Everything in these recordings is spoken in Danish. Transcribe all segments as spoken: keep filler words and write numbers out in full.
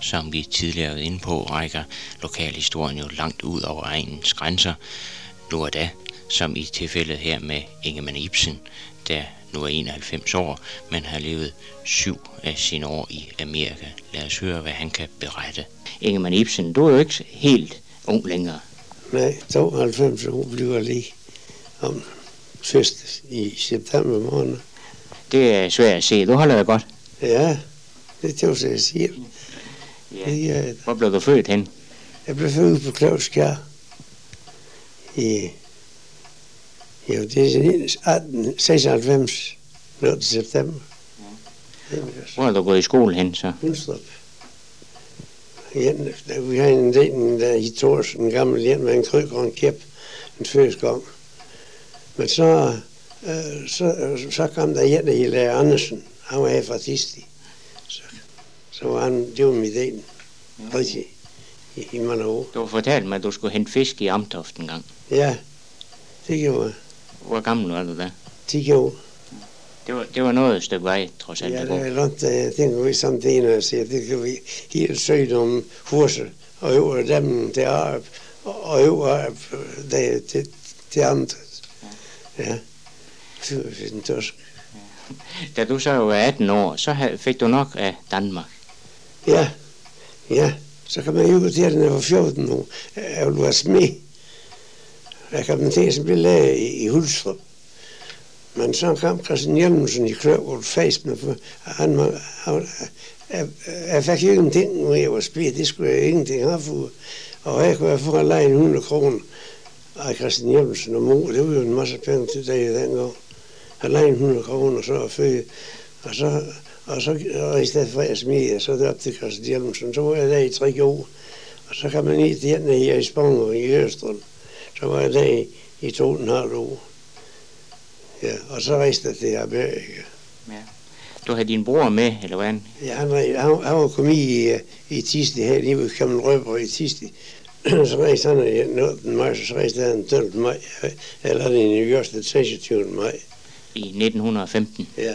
som vi tidligere har været inde på, rækker lokalhistorien jo langt ud over egens grænser. Nu er da, som i tilfældet her med Ingemann Ipsen, der nu er enoghalvfems år, men har levet syv af sine år i Amerika. Lad os høre, hvad han kan berette. Ingemann Ipsen, du er jo ikke helt ung længere. Nej, tooghalvfems år bliver lige om først i september måned. Det er svært at se. Du holder dig godt. Ja, det er det, jeg siger. Ja. Det er, Hvor blev du født hen? jeg blev født på Klovskjær i jo, det er atten seksoghalvfems, lørdag september. Ja. Hvor har du gået i skole hen så? Hundstrup. Ja, vi har en del der i Thorsen, en gammel hjem med en kryg og en kæp, en første gang. Men så, øh, så, så kom der en i Lærer Andersen, han var her fra Tisti. Så, så var han, det var min idé, rigtig, i, i mange år. Du fortalte mig, at du skulle hente fisk i Amtoft en gang. Ja, det gjorde jeg. Hvor gammel var du da? ti år. Det var, det var noget stykke vej, trods alt. Ja, det er langt, jeg tænker vi som det ene, og siger, det kan vi helt søge om Hurse, og øver dem til Arp, og øver Arp der, til, til Amtet. Ja, det var en torsk. Da du så var atten år, så fik du nok af Danmark. Ja, ja, så kan man jo gå til, at jeg var fjorten år. Jeg ville være smed. Jeg kom til, at blive lærer i, i Hulstrup. Men så kom Christian Hjelmsen i Kløv og face med, for han, han, jeg, jeg fik jo ingenting, når jeg var spidt. Det skulle jeg ingenting have for. Og jeg kunne have fået en leje hundrede kroner af Christian Hjelmsen og mor. Det var jo en masse penge til det dengang. Han leje hundrede kroner, så var født. Og så, og så og i stedet for at jeg smide, så det op til Christian Hjelmsen. Så var jeg der i tre år. Og så kan man ikke til her i Spang og i Østrøm. Så var jeg der i, i to og en halv år. Ja, og så rejste jeg til Amerika. Ja. Du havde din bror med, eller hvordan? Ja, han, han, han var kommet i, i Tisti her, lige ved Kampen Røber i Tisti. Så rejste han i nitten maj, så rejste han den tolvte maj, eller den i New York den seksogtyvende maj. I nitten femten? Ja.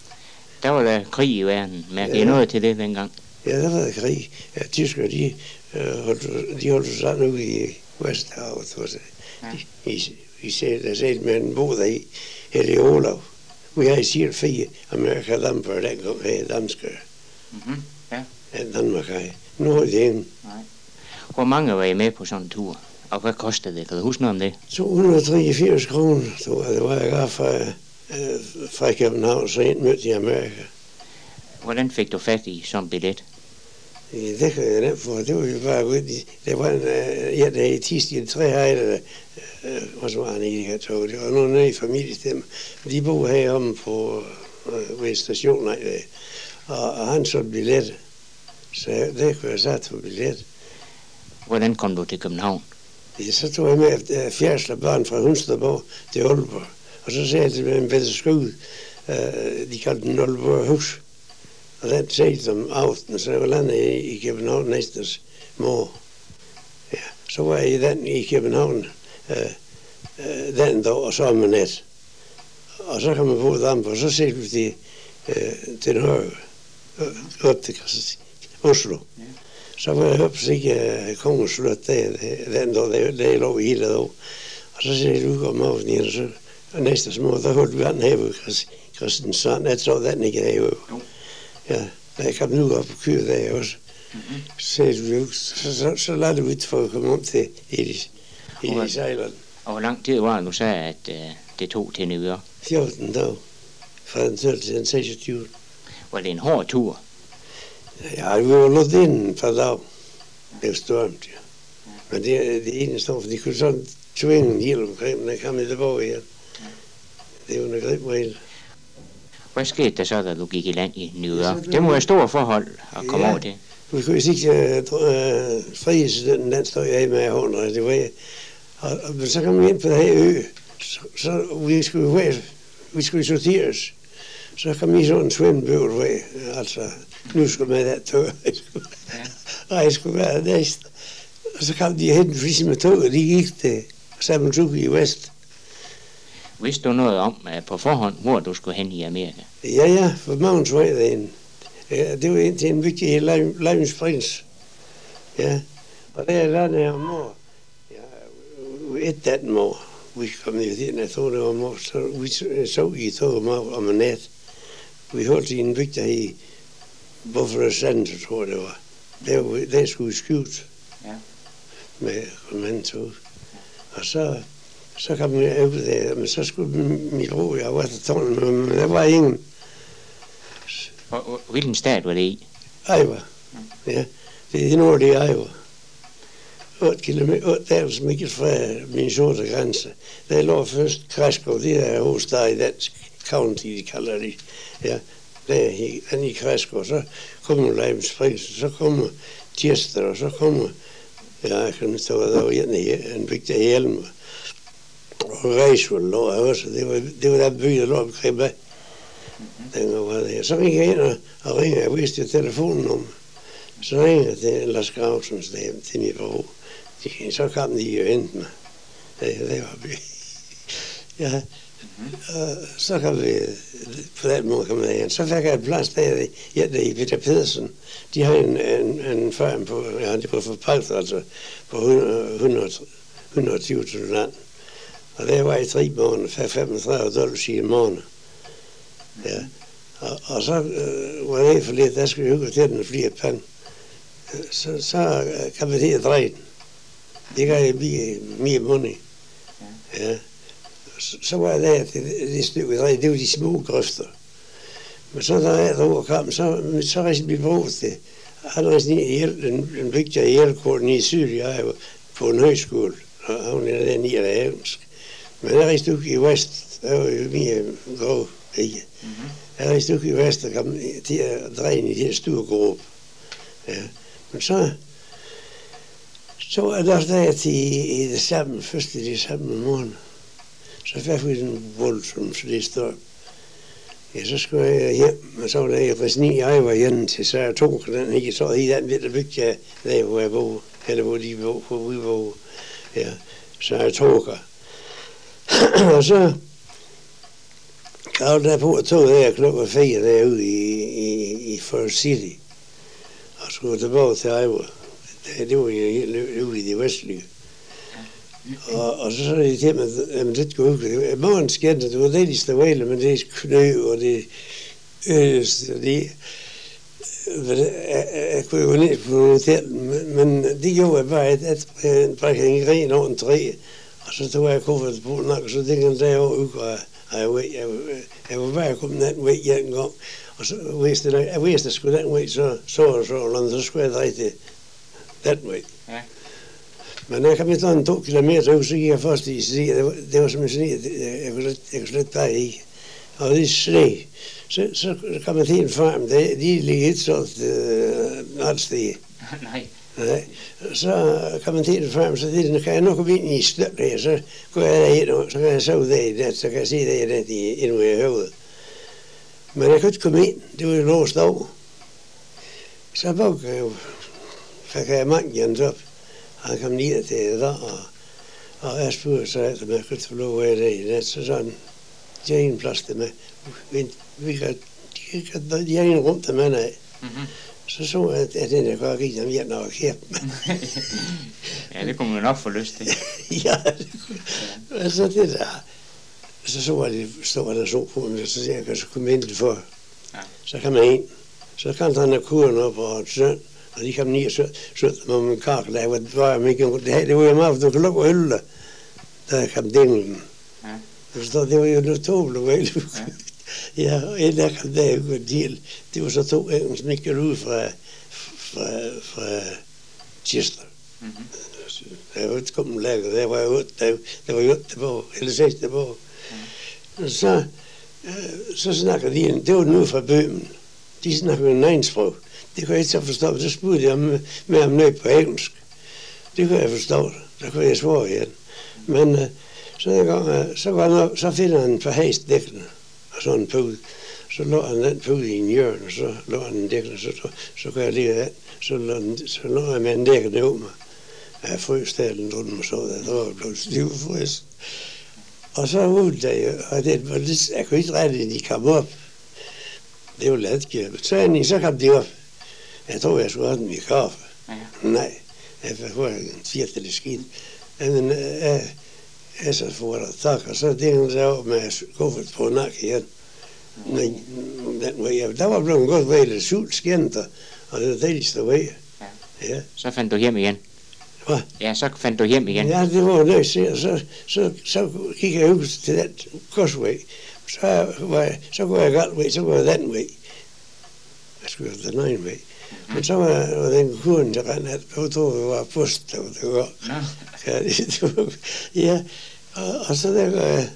Der var der krig i verden. Mærkede I noget til det dengang? Ja, der var der krig. Ja, tyskere, de, øh, holdt, de holdt sig sådan ude i Vesthavet. Ja. De, i, især der sagde med en båd der i Helge Olav. Vi har i siger fire Amerika Damper, den gang her danskere. Mhm, ja. Ja, Danmark har jeg. Nu er det en. Nej. Hvor mange var I med på sådan en tur? Og hvad kostede det? Kan du huske noget om det? to hundrede og treogfirs kroner, tror jeg, det var jeg gar fra, øh, fra København, så ind mødte i Amerika. Hvordan fik du fat i sådan en billet? Ja, det kan jeg nemt for. Det var jo bare godt. Det var en, øh, ja, der i Tisti, en træhejde, øh, og så var han i det her tog. Det var nogle nede i familiestemme. De boede heromme på øh, ved stationen, øh, og, og han så billet. Så det kunne jeg sætte på billet. Hvordan kom du til København? Ja, så tog jeg med fjerdsler børn fra Hundstedborg til Aalborg. Og så sagde jeg til en bedre skole, øh, de kaldte den Aalborg Hus. Og den sagde om aftenen, så jeg var landet i, i København næstes mor. Ja, så var jeg i den i København øh, øh, den dag, og så om en nat. Og så kom jeg på damp, og så ser vi til, øh, til højre, øh, op til Oslo. Ja. Så var jeg oppe, så ikke kongens slot der, den dag, der, der lå i hele dag. Og så ser jeg ud om aftenen, og så og næste små, der holdt vi an her på Christiansand. Jeg tror, den ikke er jo. Ja, jeg kom nu op og køre der også. Mm-hmm. Så, så, så, så lader det ud for at komme om til Elis, Elis Island. Og hvor lang tid var det, du sagde, at uh, det tog til New York? fjorten dage. Fra den tolvte til den seksogtyvende. Var det en hård tur? Ja, vi var lukket ind et par dage. Det var stormt, ja. Men det, det eneste år, for de kunne sådan tvinge en hjelm omkring, men der kom jeg tilbage igen. Det var en gribregel. Hvad skete der så, da du gik i land i New York? Det må være store forhold at komme ja, over til. Vi kunne ikke uh, frihedsstudenten, den stod jeg med hånden, det var og, og så kom vi ind på det her ø, så, så vi skulle, vi skulle sorteres. Så kom vi sådan en svømmebøvl, altså, nu skulle man have tog, og jeg skulle være næst. Og så kom de hen til med tog, og de gik til Sammensuke i Vest. Vidste du noget om uh, på forhånd, hvor du skulle hen i Amerika? Ja, ja, for Magnus var der en, Ja, det var indtil en vigtig Lejens Prins. Ja, og der landede jeg om år. Ja, et atten år. Vi kom ned til, jeg tror det var om år, så vi så i tog om, om en nat. Vi holdt i en vigtig i Buffalo Sand, tror jeg det var. Der, der skulle vi skjult ja. Med kommandtog. Og så, så kom jeg ud der, men så skulle min bror, jeg var til tårnet, men der var ingen. Hvilken stat var det i? Iowa. Ja, det er i nordlige Iowa. otte kilometer, otte dages mikkel fra min sorte grænse. Der lå først Græskov, det er hovedstad i dansk county, de kalder det. Ja, der er i Græskov, så kommer Lejens Prins, så kommer Tirsdag, og så kommer, ja, jeg kan stå, der var en, en vigtig hjelm, og Reisvold lå også, det var, det var der by, der lå omkring mig. Så gik jeg ind og, og ringede, jeg vidste jo telefonnummer. Så ringede jeg til Lars Gravsens dame, til min bror. De, så kom de og hentede mig. Ja, det var vi. Ja, og så kom vi, på den måde kom jeg ind. Så fik jeg et plads der, ja, der i Peter Pedersen. De har en, en, en farm på, ja, de var forpagt, altså på hundrede og tyve tusind land. Og der var i tre måneder, for femogtredive dollars i måneden. Ja, og, og så øh, var det for lidt, der skulle jeg jo til den flere pande. Så, så kan man til at dreje den. Det gør jeg mere, mere money. Ja. Så, så var jeg der til det, det stykke dreje, det var de små grøfter. Men så da jeg derovre kom, så, så rejste min bror til. Han rejste ned i en, en vigtig hjælpkorten i Syd, jeg var på en højskole, og han er der ni af engelsk. Men jeg rejste ud i Vest, der var jo mere grov, ikke? Mm-hmm. Jeg rejste ud i Vest og kom til at dreje i de her store gruppe. Ja. Men så, så var jeg også der til i, i det samme, første i det samme måned. Så fik vi en voldsom, så det står. Ja, så skulle jeg hjem, og så var der i Resni, jeg var hjemme til, så jeg tog den ikke, så i den ved, der bygde jeg der, hvor jeg boede, eller hvor de boede, hvor vi boede. Ja, så jeg tog her. Og så gav der på at tog der klokken fire derude i, i, i Forest City. Og skulle tilbage til Iowa. Det, det var jo helt ude i det vestlige. Og, og så så er det til mig, at det skulle huske. Morgen skændte, det var det, de stod væle, men det er knø, og det øste, og det... Jeg, jeg kunne jo ned på hotel, men, men det gjorde jeg bare, at jeg brækkede en gren over en træ, og så tog jeg kuffert på nok, og så det kan derovre ud, og jeg, jeg, jeg var bare kommet den vej en gang, og så vidste jeg, jeg vidste, at jeg skulle den vej, så så og så, og så skulle jeg dreje til den vej. Ja. Men når jeg kom efter en to kilometer, så gik jeg først i side, det var, det var som en sne, jeg kunne slet, jeg kunne slet bare ikke. Og det er sne. Så, så kom jeg til en farm, de er lige et sådan øh, alt sted. Nej. Nej. Så kom jeg til en farm, så det, kan jeg nok komme ind i støt her, så går jeg derind, og så kan jeg sove der i det, så kan jeg se der i det endnu i høvet. Men jeg kunne ikke komme ind, det var jo låst over. Så bog jeg jo, så kan jeg mange jens op. Han kom ned til det der, og, og jeg spurgte så, at jeg kunne få lov af det i det, så sådan, de har en plads til mig. Vi, vi kan, de, kan, de har en rum til mand af. Mm-hmm. Så så jeg, at den der godt gik, jamen jeg nok her. Ja, det kunne man nok få lyst til. Ja, det kunne. Ja. Så det der, så så var det, stod der så på mig, så jeg kan så komme ind for. Ja. Så kan man ind. Så kom der en kuren op og søn. Og de kom ned og sødte mig om en kakel, der var jeg ikke det her, det var jo meget, for du kunne lukke ølle, der kom dinglen. Ja. Det var jo noget tåbel, vel? Ja. Ja, og en der kom der ud til, det var så to engelsk, som ikke ud fra, fra, fra Chester. Mm-hmm. Der var ikke kommet lækker, der var jo der, der var jo otte på, eller seks på. Ja. Og så, så snakker de, det var nu fra Bøhmen, de snakker en egensprog. Det kunne jeg ikke så forstå, så spurgte jeg med, med ham ned på engelsk. Det kunne jeg forstå, der kunne jeg svare igen. Men uh, så, en gang, så, var han, så finder han på hæst dækkene, og sådan en pude. Så lå han den pude i en hjørne, og så lå han en dækkene, så, så, så kunne jeg lige den. Så lå, så lå jeg med en dækkene ud mig. Jeg frøs der rundt mig så, der var blevet stiv frøs. Og så ud der, og det var lidt, jeg kunne ikke rette, at de kom op. Det var latskab. Så endelig, så kom de op. Jeg tror, jeg skulle have den i kaffe. Ja. Nej, jeg får en fjert eller skidt. Men jeg, jeg så får der tak, og så delte sig op med at gå på nakke igen. Men den var jeg, der var blevet godt ved det sult skændt, og det var dejligste vej. Ja. Ja. Så fandt du hjem igen. Hvad? Ja, så fandt du hjem igen. Ja, det var nødt til, og så, så, så gik jeg ud til den korsvej. Så, var jeg, så går jeg galt vej, så går jeg den vej. Jeg skulle have den egen vej. Men så var, var den kurven, der rendte, og tog jeg var post, der var det godt. Nå. Ja, det, det var, ja, og, og så der går jeg,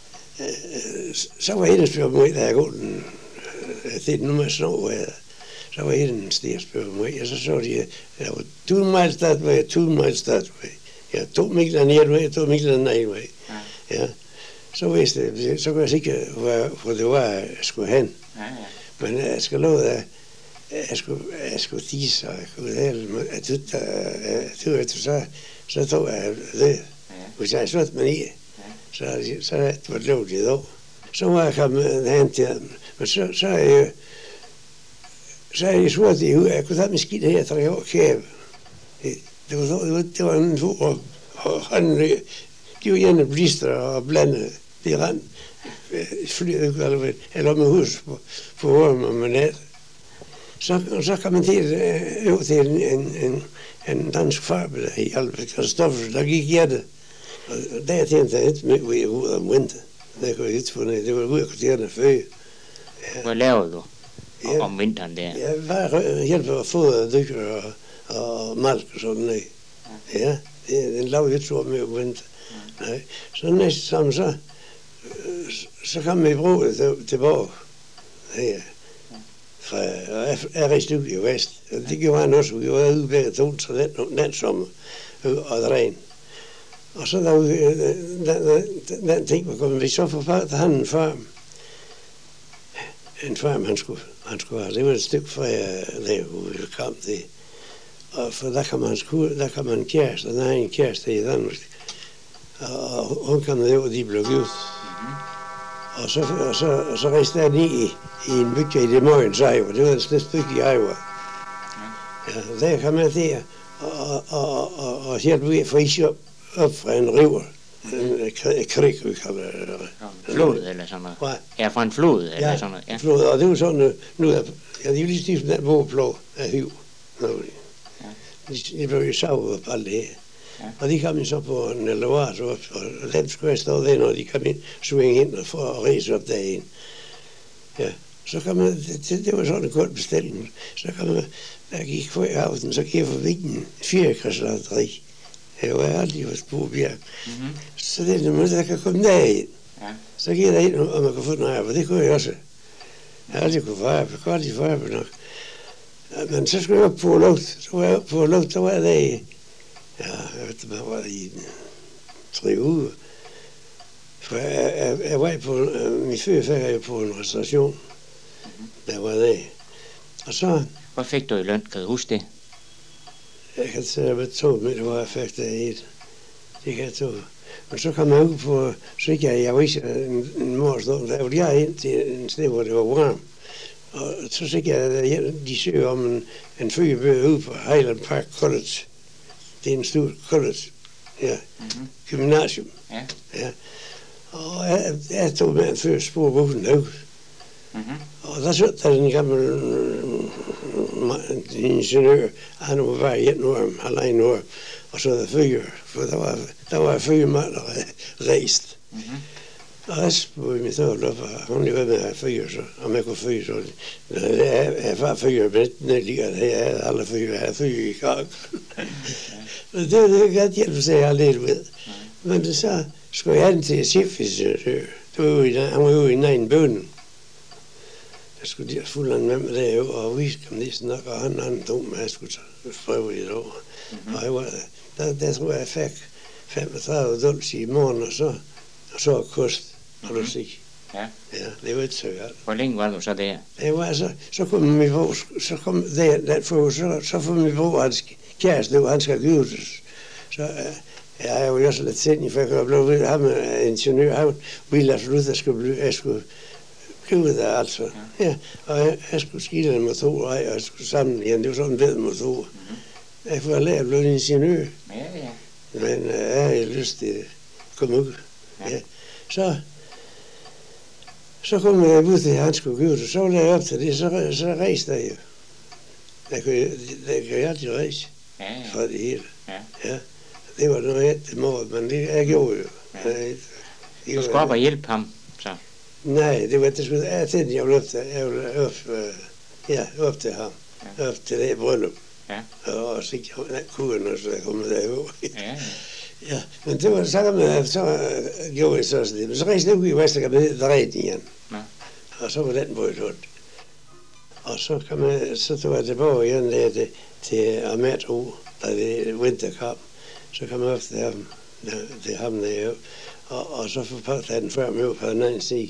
øh, så var et af spørgsmål, da jeg går den, det er nu med snor, så var et af den stiger spørgsmål, og så så de, der var to miles that way, two miles that way. Ja, to mikler ned vej, to mikler ned vej. Ja, så vidste jeg, så kunne jeg sikkert, hvor, hvor det var, jeg skulle hen. Ja, ja. Men jeg skal love dig, jeg skulle, jeg skulle tisse, og jeg kunne lade, jeg tøtte, jeg tøtte, så, så tog jeg det. Hvis jeg slået mig i, så, så var det lov det dog. Så må jeg komme hen til dem. Men så, så er jeg, så er jeg svart i hovedet, jeg kunne tage min skidt her, og trække over kæbe. Det, det, var, det, var, det var en to, og, og han, de var gjerne blister og blandede. Det rent flyet, eller, eller med hus på, på Orm og med nat. Så, så kom man til øh, til en, en, en, en dansk farbe, der i Albert Kristoffersen, der gik hjertet. Og der tænkte jeg ikke med ud om vinteren. Der kunne jeg ikke få ned. Det var ude af kvartererne før. Ja. Hvad lavede du Ja. om vinteren der? Jeg var hjælper at fodre dykker og, og malk og sådan noget. Ja, det, den lavede ikke så med om vinteren. Nej. Så næste sammen, så, så kom vi i bruget tilbage. Ja. Fra, og jeg, jeg rejste ud i vest. Og det gjorde han også. Vi var ude begge to, så den, den sommer og dræn. Og så der, den, den, den ting var kommet, vi så forfærdet han en farm. En farm, han skulle, han skulle have. Det var et stykke fra jeg lavede, hvor vi kom til. Og for der kan man, der kan man kæreste, der er en kæreste i Danmark. Og hun kom ned, og de blev givet. Og så, og så, og så rejste jeg ned i, i en bygge i det Møgens Ejver. Det var en slet bygge i Ejver. Ja, der kom jeg til og, og, og, og hjælpe ved at få is op, op fra en river. En krig, vi kalder det. En flod eller sådan noget? Hvad? Ja, fra en flod eller Ja, sådan noget? en flod. Og det var sådan, nu er ja, det er jo lige stiftet den vågeplå af hiv. De, de blev jo savet op alt det her. Ja. Og de kom så på en elevator op, og den skulle jeg stå der, når de kom ind, svinge ind og for at ræse op derinde. Ja, så kom man, det, det var sådan en god bestilling. Så kom man, der gik for i aften, så gik jeg forbi en firekræslateri. Jeg var aldrig hos Bobjerg. Mm-hmm. Så det er noget, der kan komme derind. Ja. Så gik jeg derind, og man kan få noget arbejde. Det kunne jeg også. Jeg har aldrig kunne få arbejde. Jeg kunne aldrig få arbejde nok. Ja, men så skulle jeg op på luft. Så var jeg op på luft, så var jeg der i, ja, jeg ved ikke, hvad var det i tre uger. For jeg, jeg, jeg var på, min før fik jeg på en restauration. Mm-hmm. Der var der. Og så... Hvad fik du i løn? Kan du huske det? Jeg kan tage med to meter, hvor jeg fik der et. Det kan jeg to. Men så kom jeg ud på, så gik jeg, jeg var ikke en, en morgenstund, der var jeg ind til en sted, hvor det var varmt. Og så gik jeg, de søger om en, en fyrbøger ude på Highland Park College. Det er en stor college, ja, mm-hmm. Gymnasium. Ja. Ja. Og jeg, jeg tog med en første spor på bussen derude. Mm-hmm. Og der så der en gammel ingeniør, han var bare i en år, halvanden år, og så der fyre, for der var, der var fyre mand, der rejst. Mm-hmm. Og jeg spurgte mig så op, og hun var med at fyre, så, om jeg kunne fyre, så jeg, jeg var fyre, men det ligger der, jeg havde aldrig fyre, jeg havde fyre i gang. Og det var det godt hjælp, så jeg aldrig ved. Men så skulle jeg have den til chefingeniør. Han var jo i en egen bønden. Jeg skulle lige fulde han med mig derovre, og vi kom lige sådan nok, og han, han tog mig, jeg skulle prøve det over. Mm-hmm. Og jeg var, der, der tror jeg, jeg fik femogtredive dollars i morgen, og så, og så kost, har du sige. Ja. Ja, det var ikke så godt. Hvor længe var du så der? Det var altså, så kom min bror, så kom der, der for, så, så får min bror, hans kæreste, det var, han skal gives. Så uh, jeg er jo også lidt sent, for jeg kunne blive ved ham, ingeniør, han ville absolut, at jeg skulle blive, jeg skulle købe det altså. Ja. ja. Og jeg, jeg skulle skille en motor, og jeg skulle samle igen. Det var sådan en ved motor. Mm-hmm. Jeg får lært at blive ingeniør. Ja, ja. Men uh, jeg havde lyst til at komme ud. Ja. Ja. Så, så kom jeg ud til, at han skulle købe det. Så var jeg op til det, så, så rejste jeg jo. Der kunne jeg, der kunne jeg altid rejse. Ja, ja. For det hele. Ja. Ja. Det var noget det måde, men det jeg gjorde jo. Ja. Jeg, jeg, Du skulle op og hjælpe ham, så. Nej, det var det skulle jeg tænkte, jeg ville op til, jeg ville op, øh, ja, op til ham. Ja. Op til det bryllup. Ja. Og så gik jeg kuren, og så jeg kom derover. Ja, ja. Ja, men det var så, man, så uh, gjorde jeg så sådan det. Men så rejste jeg ud i Vestergaard, der redde igen. Ja. Og så var den brødt rundt. Og så, kan man, så tog jeg tilbage igen der til, til Amatro, da det vinter kom. Så kom jeg op til ham, til ham der, og, og så forpagte jeg den før med på den anden side.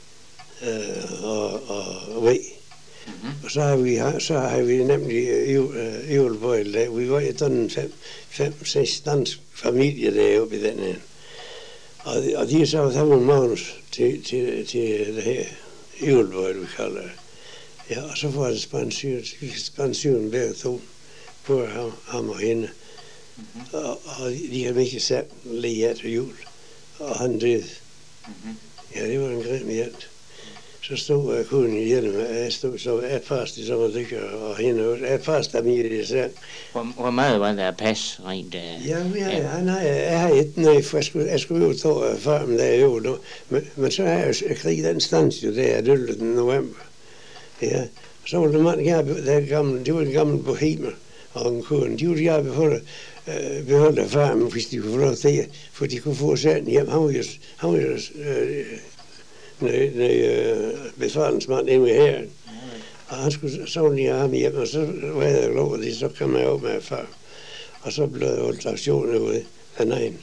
Øh, og, og, og ved. Mm-hmm. Og så har vi, så har vi nemlig julebøjle der. Vi var i sådan fem, fem, seks dansk familier deroppe i den her. Og, og de er så sammen Magnus til, til, til det her julebøjle, vi kalder det. Ja, og så får han spansyren, spansyren begge to på ham, ham og hende. Mm-hmm. Og, og de har ikke sat lige efter jul. Og han døde. Mm-hmm. Ja, det var en grim hjælp. Så stod jeg kun i hjælp, jeg stod så, jeg passede som en dykker, og hende også, jeg passede dem i det selv. Hvor, hvor meget var der pas rent? Uh, ja, men jeg, ja. Nej, jeg har et nøj, for jeg skulle, jeg skulle jo tage farmen der jo, nu. Men, men så har jeg jo kriget den stans jo der, den ellevte november. Ja, så var det mange gerne, der gamle, det var en gammel bohemer, og en kone, de ville gerne beholde, øh, beholde farmen, hvis de kunne få lov til, for de kunne få sanden hjem. Han var jo, han var jo øh, Nøj, nøj, øh, befalingsmand inde i hæren. Og han skulle så lige ham hjem, og så var jeg lov det, så kom jeg op med far. Og så blev der holdt aktioner ude af nejen.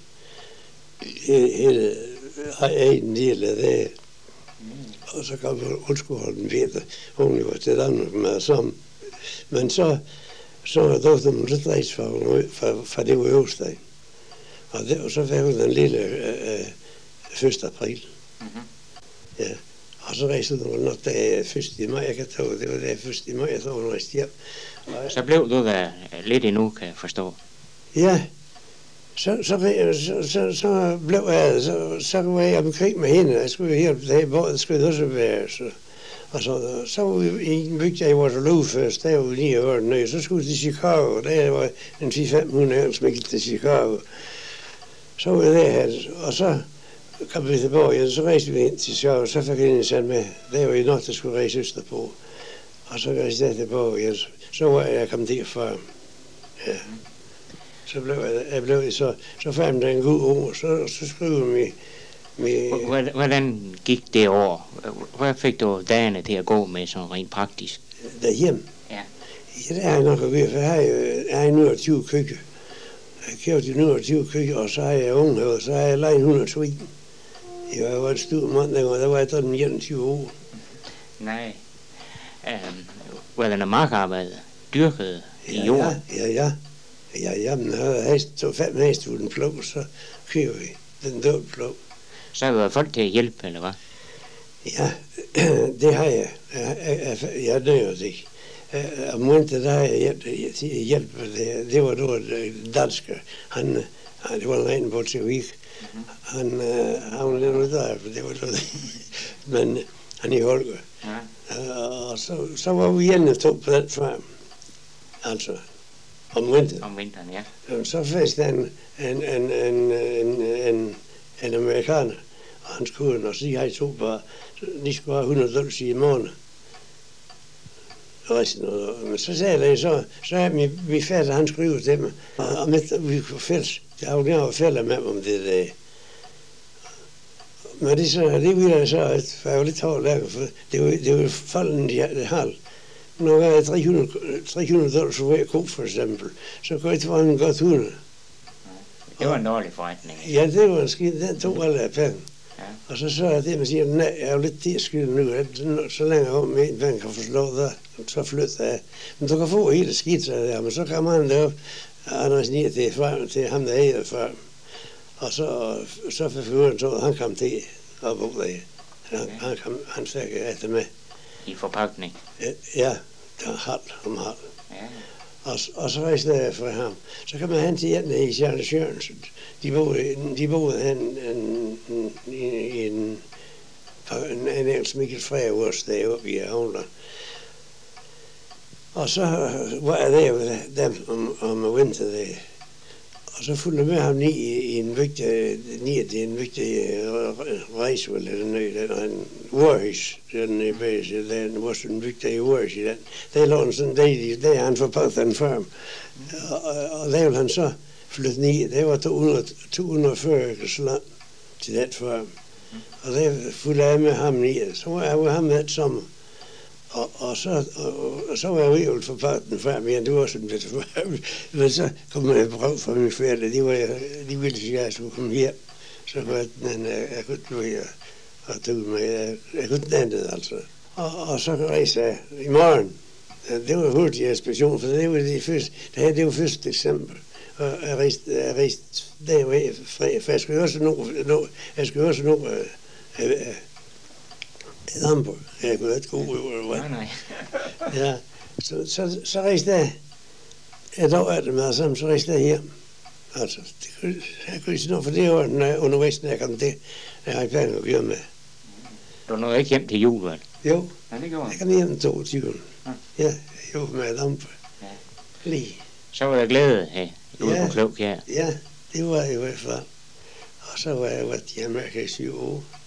Hele en del af det. Og så kom hun skulle holde den videre. Hun var til Danmark med sammen. Men så, så var dogten hun så dreist for, for, for det var øvsdag. Og, det, og så var hun den lille øh, første april. Mm-hmm. Ja, og så rejste hun nok der første maj, jeg kan tage, det var der første maj, jeg tog hun rejste hjem. Og, så blev du der lidt endnu, kan jeg forstå. Ja, så, så, så, så, så blev jeg, så, så var jeg omkring med hende, jeg skulle hjælpe der i båden, skulle også være, så. Og så, så var vi i en bygd, jeg var så lov først, der var lige over den nøje, så skulle vi til Chicago, der var en fire fem hundrede som gik til Chicago. Så var jeg der, og så kom vi tilbage, og så rejste vi ind til Sjov, og så fik jeg en sand med. Der var jo nok, der skulle rejse østerpå. Og så rejste jeg tilbage, og så var jeg kommet derfra. Ja. Så blev jeg, jeg blev så, så fandt jeg en god ord, så, så skrev vi med... Hvordan gik det år? Hvor fik du dagene til at gå med sådan rent praktisk? Derhjemme? Ja. Ja, det har jeg nok at gøre, for jeg har jo jeg har nu tyve køkker. Jeg købte nu tyve køkker, og så har jeg unge, og så har jeg lejet hundrede svin. Jeg var et stort mand, og der var jeg sådan enogtyve år. Nej. Um, var der noget markarbejde? Dyrkede i ja, jorden? Ja, ja, ja. Ja, jamen, jeg tog fem heste uden plov, så køber vi den døde plov. Så har du været folk til at hjælpe, eller hvad? Ja, det har jeg. Jeg, jeg, jeg, jeg nøjer det ikke. Om vinteren, der har jeg hjælp til at hjælpe. Det, det var då en dansker. Han, det var en ren bolsjevik. Mm-hmm. Han, uh, han var lidt ud der, for det var det. Men han i Holger. Ja. Uh, og så, så var vi hjemme to på den farm. Altså, om vinteren. Om vinteren, ja. Så fæst en, en, en, en, en, en, en amerikaner, og hans kone, og så de to bare, de skulle have hundrede dollars i måneden. Resten, og, men så sagde jeg, så, så er min, min fætter, han skriver til mig, og om vi kunne fælles, jeg har jo gerne fælles med om det der. Men det, så, det ville jeg så, at jeg var lidt hårdt der, for det var, det var falden i halv. Når jeg havde tre hundrede dollars for hver ko, for eksempel, så kunne jeg ikke få en godt hundrede. Det var en dårlig forretning. Ja, det var en skidt. Den tog alle af penge. Ja. Og så så er det, man siger, nej, jeg er jo lidt til skyld nu, så længe om med en penge kan forslå der, så flytter jeg. Men du kan få hele skidt, så der, men så kommer han derop, Anders ned til farmen, til ham, der æger farmen. Og så, så for fyren så, han kom til at bo der. Han, han, kom, han fik efter med. I forpakning? Ja, der var halv om halv. Ja. Og, og så rejste jeg fra ham. Så kom jeg hen til en i Charles Jørgensen. De boede, de boede hen en, en, i en, en, en engelsk Mikkel Frejaurs deroppe i Havner. Og så var jeg der ved dem om, om vinteren der. Og så fulgte jeg med ham ned i en vigtig, ned til en vigtig rejse, eller noget, der en Warhus, den i base, den var sådan en vigtig Warhus i den. Der lå sådan, der, der han forpagt den farm. Og, og, og der ville han så flytte ned, der var to hundrede og fyrre akres land til den farm. Og der fulgte jeg med ham ned, så var jeg med ham et sommer. Og, og, så, og, og så var jeg jo forpagt den farm igen, det var sådan lidt farm. Men så kom jeg et brev fra min forældre, de, var, de ville sige, at jeg skulle komme hjem. Så var den, jeg kunne ikke være og tog mig, jeg, jeg kunne ikke andet altså. Og, og så rejste jeg i morgen. Det var hurtig ekspedition, for det var det første, det her det var første december. Og jeg rejste, jeg rejste derved fra, for jeg skulle også nå, jeg skulle også nå øh, øh, i Hamburg. Jeg kunne ikke gå ud. Nej, nej. Ja, så, så, så rejste jeg et år efter med, og så rejste jeg hjem. Altså, det kunne, jeg kunne ikke nå, for det var undervejs, når jeg kom til, jeg har i planen at gøre med. Du nåede ikke hjem til jul, vel? Jo, Ja, det gjorde jeg kom hjem den toogtyvende. Ja. Ja, jo, med lampe. Ja. Lige. Så var der glæde her ude Ja. på Klog, ja. Ja, det var jeg i hvert fald. Og så var jeg været hjemme i syv år.